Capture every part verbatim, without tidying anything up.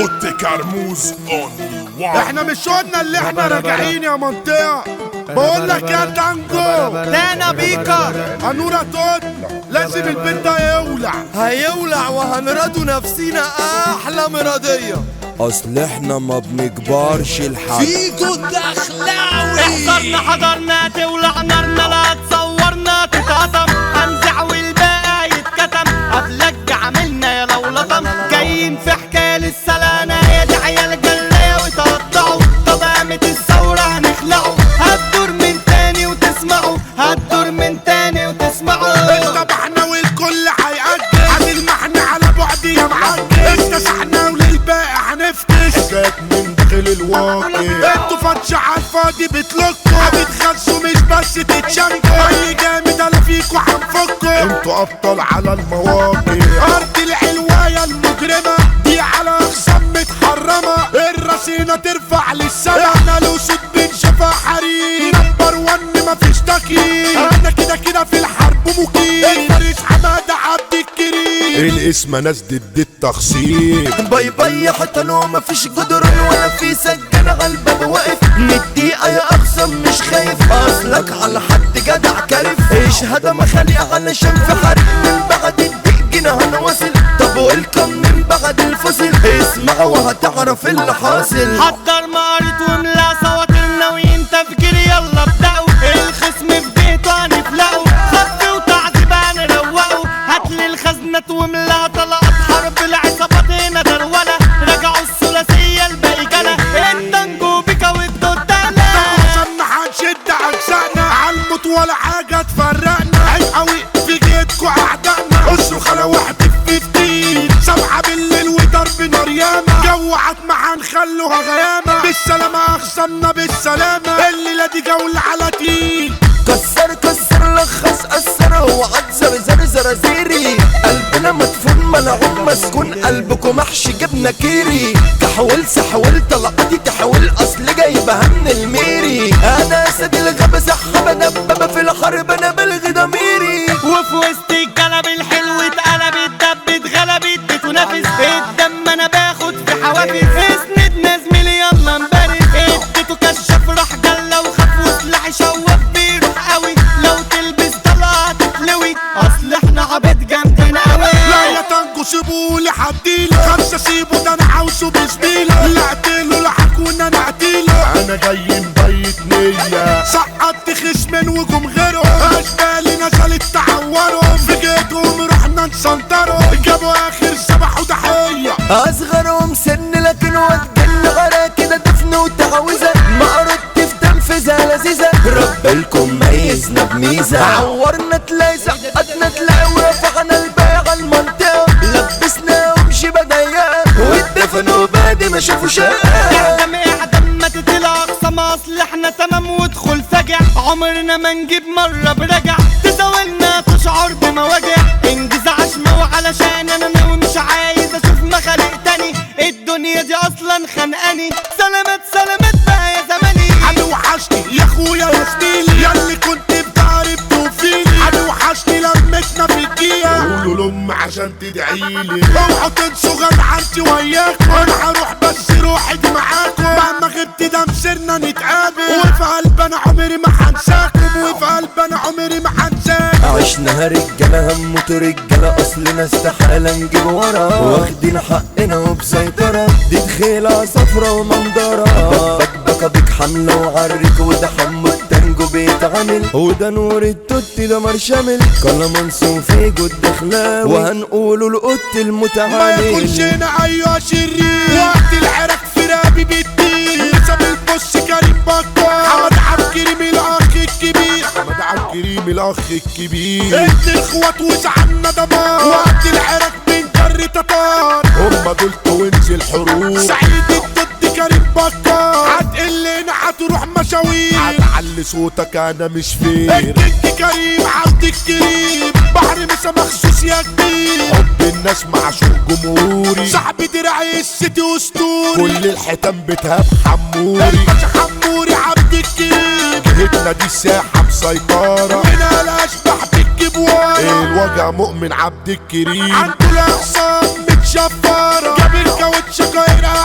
اوت كرموز اونلي وان. احنا مش قلنا اللي احنا راجعين يا منطقة؟ بقول لك يا تانجو تانا بيكر هنورة توت، لازم البيت ده يولع. هيولع وهنرضوا نفسينا احلى مرضية، اصل احنا ما بنكبرش الحق. فيكو الدخلاوي احضرنا حضرنا تولع نارنا، لا تصورنا تتقطم، هنزع والباقي يتكتم، قبلك عملنا يا لو لطم، جايين في حكاية للسلانة يا دي عيال جلاية وتقطعوا، طب قامت الثورة هنخلعوا، هتدور من تاني وتسمعوا، هتدور من تاني وتسمعوا. اتبعنا والكل هيأجل، هنلمحنا على بعد يا معجل، اكتسحنا وللباقي هنفتش حاجات من داخل الواقع. انتوا فتش عالفاضي بتلكوا، بتخلصوا مش بس تتشنكوا، اي جامد انا فيكوا هنفكوا. انتوا ابطال على المواقع، ارض العلواية المجرمة دي على اخصام متحرمة، الرصينة ترفع للسما، احنا لو صوت بنشوفها حريم، نمبر ون مفيش تكييف، انا كده كده في الحرب مقيم، الفارس حمادة عبد الكريم، الاسم ناس ضد التخصيم. باي باي حتى لو مفيش جدران ولا في سجان على الباب واقف، مدقيقة يا اخصم مش خايف، اصلك على حد جدع كارف، ايش هذا مخانق علشان في حرب من بعد الدق جينا هنواصل، طب ويلكم من بعد الفصل، اسمع وهتعرف اللي حاصل. حضر مقارط وملا صواتنا ناويين تفجير يلا ابدأوا، الخصم في بيته هنفلقوا، خف وتعذيب هنروقوا، هاتلي الخزنة وملا طلقات حرب العصابات هنا درولة، رجعوا الثلاثية الباقي جلا، التانجو بيكا والدودانة، عشان هنشد عكسنا عالموت ولا حاجة تفرقنا، عيب قوي في جيتكوا اعدائنا، اصرخ على واحد في فتين، سبعة بالليل وضرب نار ياما، جو عتمة هنخلوها غيامة، بالسلامة اخصمنا بالسلامة، الليلة دي جولة على تقيل، كسر كسر لخص أثر وعد زر زر زيري، قلبنا مدفون ملعون مسكون، قلبكم محشي جبنة كيري، تحول سحول طلقاتي تحول أصل جايبها من الميري، أنا أسد الغابة سحابة دبابة في الحرب أنا بلغي ضميري، وفي وسط الجلب الحلو اتقلبت دبت غلبت بتنافس، الدم أنا باخد في حوافز، اسندنا زميلي يلا نبارك، اديته كشاف راح جلة وخاف وسلاحي شواف بيروح قوي، لو تلبس طلعة تتلوي، أصل احنا عبيد جامدين قوي. لا يا تانجو سيبولي حديله، خمسة سيبه ده انا عاوزه بزميله، لا اقتله لا هكون انا اقتله، انا جاي مبيت نية، سقطت خصمين وجم غيرهم، اشبالي نزلت تعورهم، في جيتهم رحنا نسنطرهم، جابوا اخر سبح وضحية، أصغرهم سن لكن واتجن غرا كده دفن وتعويذة، معرضت في تنفيذها لذيذة، رب الكم ميزنا بميزة، عورنا تلاقي زقتنا تلاقي ورفعنا الباقي المنطقة، لبسناهم شبه ضيقة واتدفنوا بعد ما شافوا شقة، اعدم اعدم ما تطلع اقصى ما اصل احنا تمام وادخل فجع، عمرنا ما نجيب مرة برجع، تزاولنا تشعر بمواجع، انجز عشمة وعلشان انا ناوي مش عايز اشوف مخالق تاني، الدنيا دي اصلا خانقاني، سلامات سلامات بقى يا زماني، عدو وحشني يا اخويا يا زميلي، ياللي كنت بتعرف توفيلي، عدو وحشني لمتنا في الدقيقة، قولوا لأم عشان تدعيلي، اوعوا تنسوا جدعنتي وياكم، انا هروح بس روحي دي معاكم، مهما غبت ده مسيرنا نتقابل، وفي قلب انا عمري ما هنساكم، وفي قلب انا عمري ما هنساكم، عشنا رجالة هموت رجالة أصلنا استحالة نجيب ورا، واخدين حقنا وبسيطرة، دي دخيلة صفرة ومنظرة، بكبكة بيك حملة وعرك وده حمو التانجو بيتعمل، وده نور التوت ده مرشمل، كلامنس وفيجو الدخلاوي، وهنقوله القط ما المتعامل، يكونش هنا ايوه شرير، وقت العراك في رابي بالدين، نسب البص كريم بكار، حمد عبد الكريم الاخ الكبير، حمد عبد الكريم الاخ الكبير، انت الاخوات وزعلنا دمار، وقت العراك بنجر تتار، هما دول توينز الحروب، سعيد الضد كريم بكار، هتقلنا هتروح مشاوير، هتعلي صوتك انا مش فير، الكينج كريم عبد الكريم، بحر مسا مخصوص يا كبير، حب الناس معشوق جمهوري، صاحبي درعي السيتي اسطوري، كل الحيتان بتهاب حموري، الباشا حموري عبد الكريم، جهتنا دي الساحة مسيطرة، هنا الاشباح بالجبوارة، الوجع مؤمن عبد الكريم، عنده الاقسام متشفرة، جاب الكاوتش غير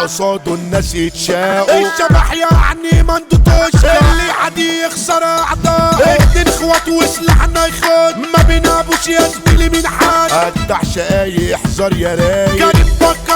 قصاده الناس يتشاقوا. الشبح يعني مندوتوش اللي عادي يخسر اعضاء. اتنين اخوات وسلاحنا يخد ما بينابوش يا زميلي من حد. قدع شقاي احذر يا رايق. كريم بكر